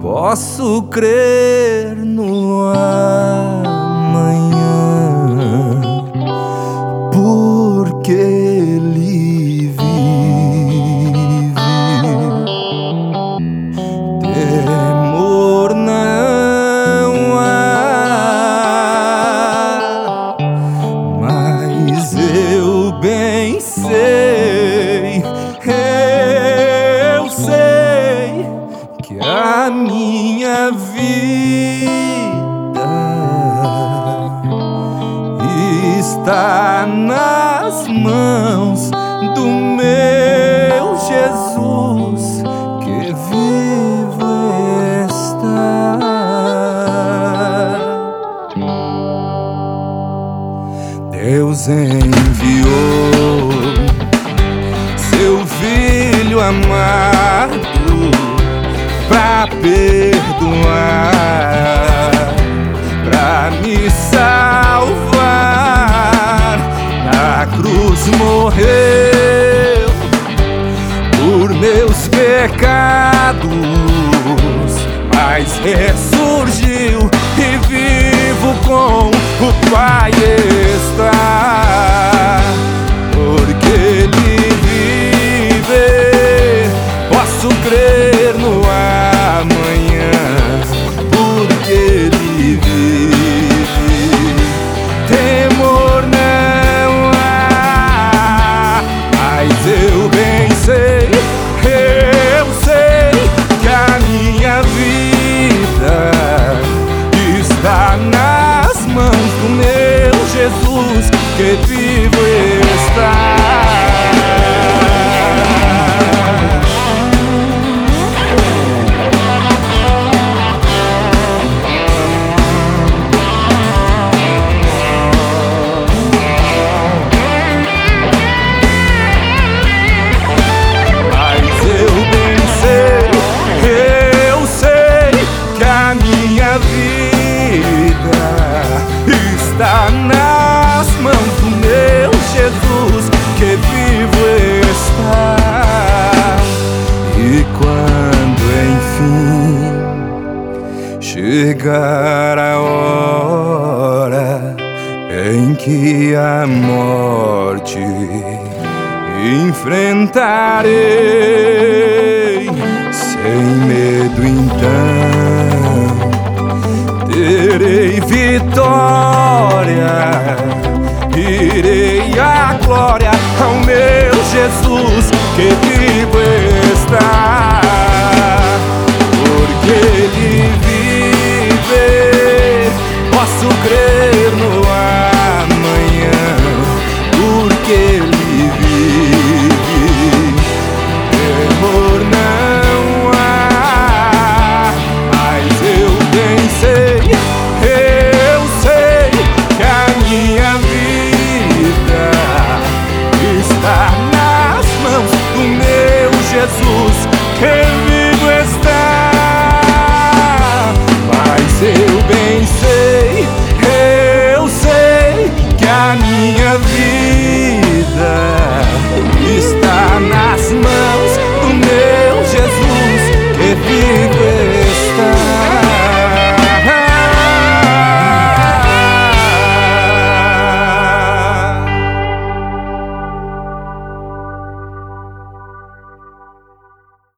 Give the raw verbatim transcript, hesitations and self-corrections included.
Posso crer no amanhã, porque Ele vive. Temor não há, mas eu bem sei, eu sei que a minha vida está nas mãos do meu Jesus, que vivo está. Deus enviou seu Filho amado pra perdoar, pra me salvar. Na cruz morreu por meus pecados, mas ressurgiu e vivo com o Pai está. Porque Ele vive, posso crer no amanhã, porque Ele vive. Temor não há, mas eu bem sei, eu sei que a minha vida está nas mãos do meu Jesus, que vivo está. Está nas mãos do meu Jesus, que vivo está. E quando enfim chegar a hora em que a morte enfrentarei, sem medo então terei vitória, irei à glória ao meu Jesus, que vivo está.